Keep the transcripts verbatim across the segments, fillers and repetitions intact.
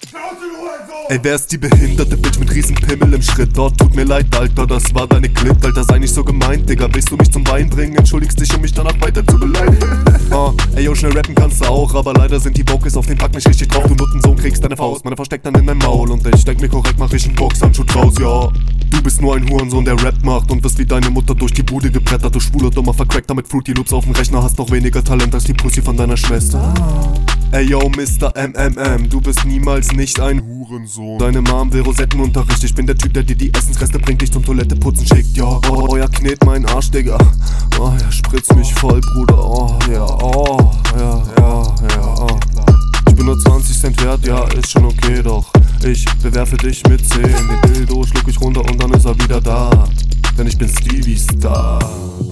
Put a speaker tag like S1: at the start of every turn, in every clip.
S1: Ey, wer ist die behinderte Bitch mit riesen Pimmel im Schritt? Dort tut mir leid, Alter, das war deine Clip. Alter, sei nicht so gemeint, Digga, willst du mich zum Wein bringen? Entschuldigst dich, um mich danach weiter zu beleidigen. Oh, ey, yo, schnell rappen kannst du auch, aber leider sind die Vocals auf den Pack nicht richtig drauf. Du Nuttensohn kriegst deine Faust, meine versteckt dann in dein Maul. Und ich denk mir korrekt, mach ich einen Boxhandschuh draus, ja. Du bist nur ein Hurensohn, der Rap macht und wirst wie deine Mutter durch die Bude gebrettert. Du schwuler, dummer Vercrackter mit Fruity Loops auf dem Rechner, hast noch weniger Talent als die Pussy von deiner Schwester. Ey yo, Mister M M M, du bist niemals nicht ein Hurensohn. Deine Mom will Rosettenunterricht, ich bin der Typ, der dir die Essensreste bringt, dich zum Toilette putzen schickt, ja. Oh, oh ja, knet meinen Arsch, Digga. Oh ja, spritz mich voll, Bruder, oh ja, oh, ja, ja, ja, oh. Ich bin nur zwanzig Cent wert, ja, ist schon okay, doch ich bewerfe dich mit zehn. Den Dildo schluck ich runter und dann ist er wieder da, denn ich bin Stevie Star.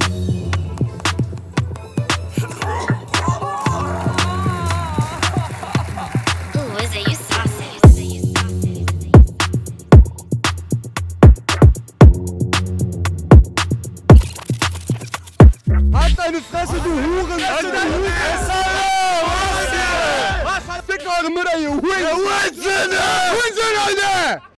S2: Halt deine Fresse, du Huren! Halt deine Fresse! Was? Was? Fick eure Mütter, ihr Huren! Hurensohn! Hurensohn, Alter!